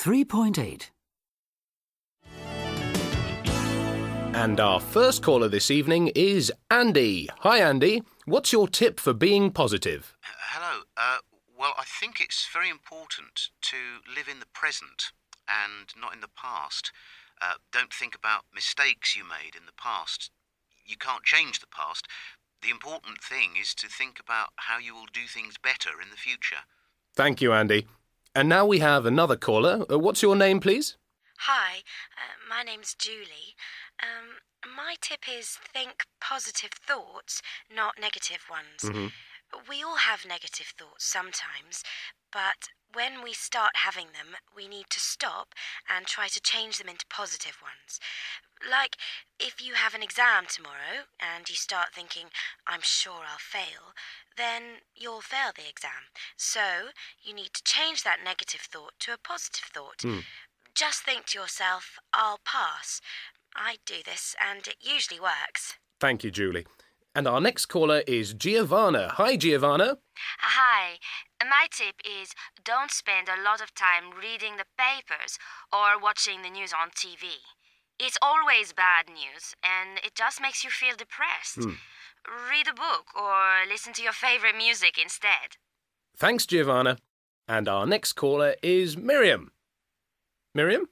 3.8. And our first caller this evening is Andy. Hi, Andy. What's your tip for being positive? Hello. Well, I think it's very important to live in the present and not in the past. Don't think about mistakes you made in the past. You can't change the past. The important thing is to think about how you will do things better in the future. Thank you, Andy. And now we have another caller. What's your name, please? Hi, my name's Julie. My tip is think positive thoughts, not negative ones. Mm-hmm. We all have negative thoughts sometimes, but when we start having them, we need to stop and try to change them into positive ones. Like, if you have an exam tomorrow and you start thinking, I'm sure I'll fail, then you'll fail the exam. So, you need to change that negative thought to a positive thought. Just think to yourself, I'll pass. I do this, and it usually works. Thank you, Julie. And our next caller is Giovanna. Hi, Giovanna. Hi. My tip is don't spend a lot of time reading the papers or watching the news on TV. It's always bad news, and it just makes you feel depressed. Read a book or listen to your favorite music instead. Thanks, Giovanna. And our next caller is Miriam. Miriam?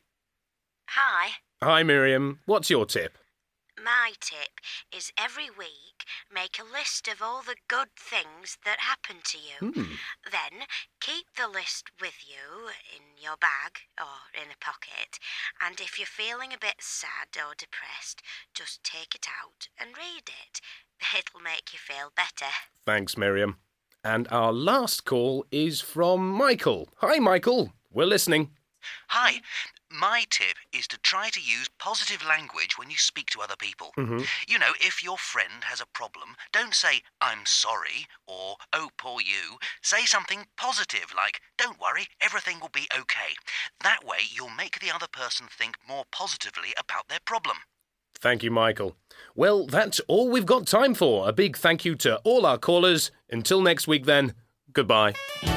Hi. Hi, Miriam. What's your tip? My tip is every week make a list of all the good things that happen to you. Then keep the list with you in your bag or in a pocket. And if you're feeling a bit sad or depressed, just take it out and read it. It'll make you feel better. Thanks, Miriam. And our last call is from Michael. Hi, Michael. We're listening. Hi. My tip is to try to use positive language when you speak to other people. You know, if your friend has a problem, don't say, I'm sorry, or, oh, poor you. Say something positive like, don't worry, everything will be okay. That way, you'll make the other person think more positively about their problem. Thank you, Michael. Well, that's all we've got time for. A big thank you to all our callers. Until next week, then, goodbye.